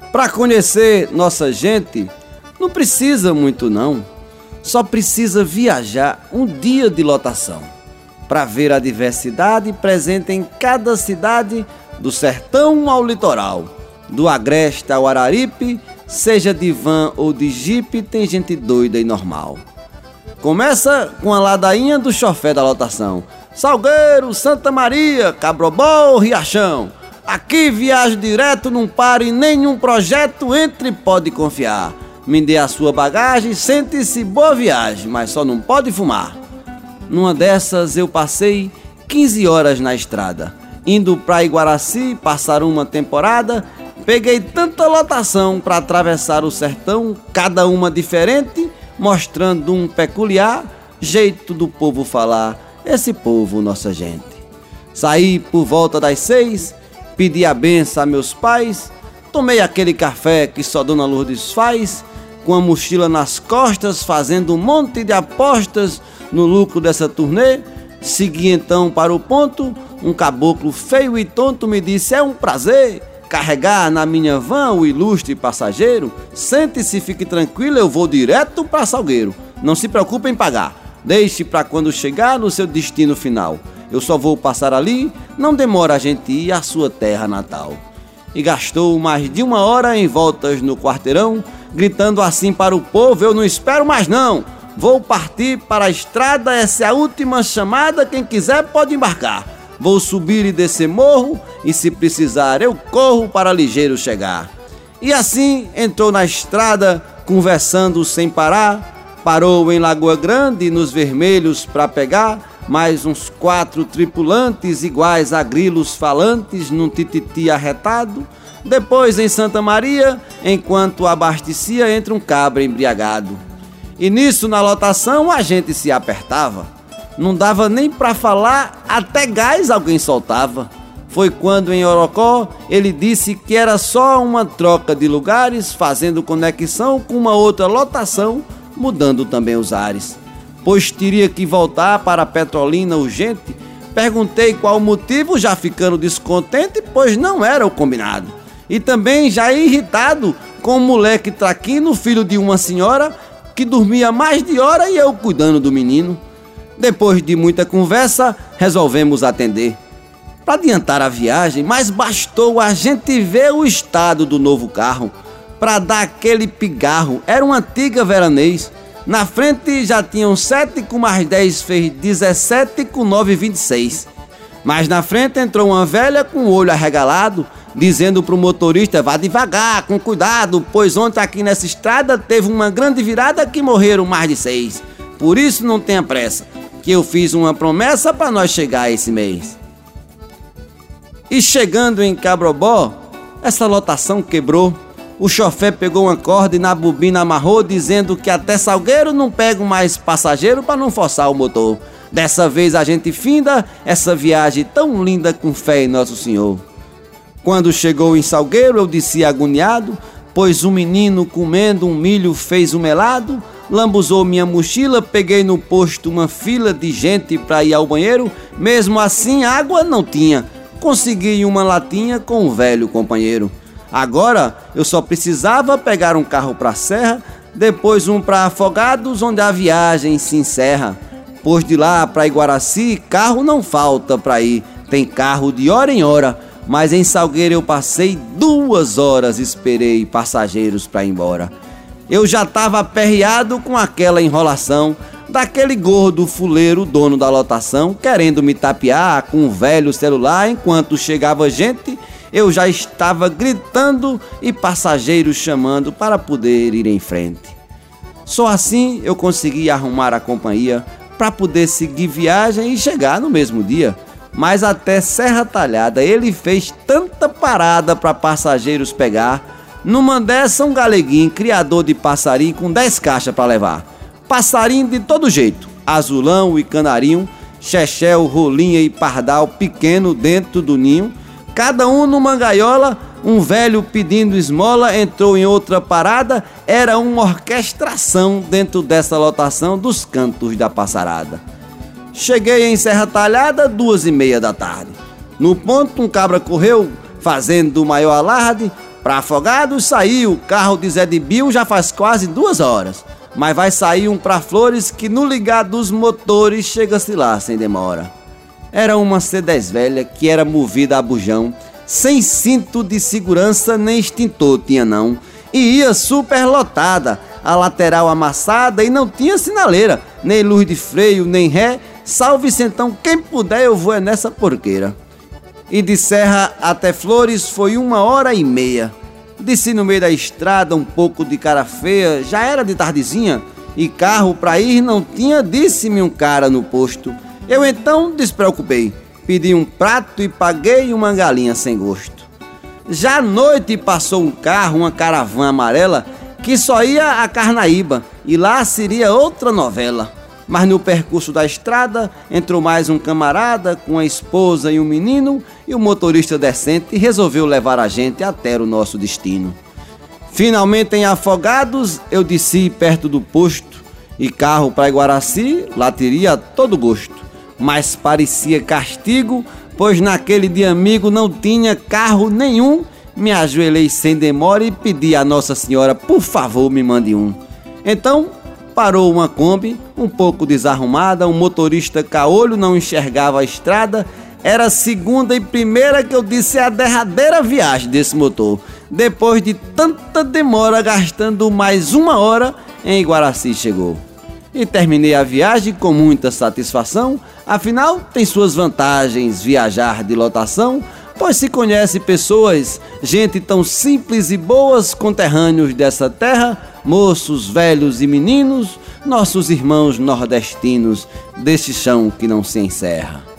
Para conhecer nossa gente, não precisa muito não. Só precisa viajar um dia de lotação para ver a diversidade presente em cada cidade, do sertão ao litoral, do Agreste ao Araripe, seja de van ou de jipe, tem gente doida e normal. Começa com a ladainha do chofé da lotação: Salgueiro, Santa Maria, Cabrobó, Riachão. Aqui viajo direto, não paro em nenhum projeto, entre pode confiar. Me dê a sua bagagem, sente-se, boa viagem, mas só não pode fumar. Numa dessas eu passei 15 horas na estrada, indo pra Iguaraci passar uma temporada. Peguei tanta lotação pra atravessar o sertão, cada uma diferente, mostrando um peculiar jeito do povo falar, esse povo nossa gente. Saí por volta das 6, pedi a benção a meus pais, tomei aquele café que só Dona Lourdes faz, com a mochila nas costas, fazendo um monte de apostas no lucro dessa turnê. Segui então para o ponto, um caboclo feio e tonto me disse: é um prazer carregar na minha van o ilustre passageiro. Sente-se, fique tranquilo, eu vou direto para Salgueiro. Não se preocupe em pagar, deixe para quando chegar no seu destino final. Eu só vou passar ali, não demora a gente ir à sua terra natal. E gastou mais de 1 hora em voltas no quarteirão, gritando assim para o povo: eu não espero mais não, vou partir para a estrada, essa é a última chamada, quem quiser pode embarcar. Vou subir e descer morro, e se precisar eu corro para ligeiro chegar. E assim entrou na estrada, conversando sem parar, parou em Lagoa Grande, nos Vermelhos para pegar mais uns 4 tripulantes iguais a grilos falantes num tititi arretado. Depois em Santa Maria, enquanto abastecia, entre um cabra embriagado. E nisso na lotação a gente se apertava, não dava nem pra falar, até gás alguém soltava. Foi quando em Orocó ele disse que era só uma troca de lugares, fazendo conexão com uma outra lotação, mudando também os ares, pois teria que voltar para Petrolina urgente. Perguntei qual o motivo, já ficando descontente, pois não era o combinado. E também já irritado com um moleque traquino, filho de uma senhora, que dormia mais de hora e eu cuidando do menino. Depois de muita conversa, resolvemos atender para adiantar a viagem, mas bastou a gente ver o estado do novo carro para dar aquele pigarro. Era uma antiga veranês. Na frente já tinham 7, com mais 10 fez 17, com 9, 26. Mas na frente entrou uma velha com o olho arregalado, dizendo pro motorista: vá devagar, com cuidado, pois ontem aqui nessa estrada teve uma grande virada que morreram mais de 6. Por isso não tenha pressa, que eu fiz uma promessa para nós chegar esse mês. E chegando em Cabrobó, essa lotação quebrou. O chofé pegou uma corda e na bobina amarrou, dizendo que até Salgueiro não pega mais passageiro para não forçar o motor. Dessa vez a gente finda essa viagem tão linda com fé em Nosso Senhor. Quando chegou em Salgueiro eu disse agoniado, pois um menino comendo um milho fez um melado. Lambuzou minha mochila, peguei no posto uma fila de gente para ir ao banheiro. Mesmo assim água não tinha, consegui uma latinha com um velho companheiro. Agora eu só precisava pegar um carro para a Serra, depois um para Afogados, onde a viagem se encerra. Pois de lá para Iguaraci carro não falta para ir, tem carro de hora em hora. Mas em Salgueiro eu passei 2 horas, esperei passageiros para ir embora. Eu já estava aperreado com aquela enrolação daquele gordo fuleiro, dono da lotação, querendo me tapear com um velho celular. Enquanto chegava gente, eu já estava gritando e passageiros chamando para poder ir em frente. Só assim eu consegui arrumar a companhia para poder seguir viagem e chegar no mesmo dia. Mas até Serra Talhada ele fez tanta parada para passageiros pegar. Numa dessa, um galeguinho, criador de passarinho, com 10 caixas para levar. Passarinho de todo jeito, azulão e canarinho, chechel, rolinha e pardal pequeno dentro do ninho. Cada um numa gaiola, um velho pedindo esmola entrou em outra parada. Era uma orquestração dentro dessa lotação dos cantos da passarada. Cheguei em Serra Talhada 2h30 da tarde. No ponto um cabra correu, fazendo o maior alarde, Para Afogados saiu o carro de Zé de Bill já faz quase 2 horas. Mas vai sair um para Flores que no ligar dos motores chega-se lá sem demora. Era uma C10 velha que era movida a bujão, sem cinto de segurança nem extintor tinha não. E ia super lotada, a lateral amassada e não tinha sinaleira, nem luz de freio, nem ré. Salve-se então, quem puder eu vou é nessa porqueira. E de Serra até Flores foi 1h30. Desci no meio da estrada um pouco de cara feia, já era de tardezinha, e carro pra ir não tinha, disse-me um cara no posto. Eu então despreocupei, pedi um prato e paguei uma galinha sem gosto. Já à noite passou um carro, uma caravana amarela, que só ia a Carnaíba, e lá seria outra novela. Mas no percurso da estrada entrou mais um camarada com a esposa e um menino, e o motorista decente resolveu levar a gente até o nosso destino. Finalmente em Afogados eu desci perto do posto, e carro para Iguaraci lá teria todo gosto. Mas parecia castigo, pois naquele dia amigo não tinha carro nenhum. Me ajoelhei sem demora e pedi a Nossa Senhora, por favor me mande um. Então parou uma Kombi, um pouco desarrumada, um motorista caolho não enxergava a estrada. Era a segunda e primeira que eu disse, é a derradeira viagem desse motor. Depois de tanta demora, gastando mais 1 hora, em Iguaraci chegou. E terminei a viagem com muita satisfação, afinal tem suas vantagens viajar de lotação, pois se conhece pessoas, gente tão simples e boas, conterrâneos dessa terra, moços, velhos e meninos, nossos irmãos nordestinos, deste chão que não se encerra.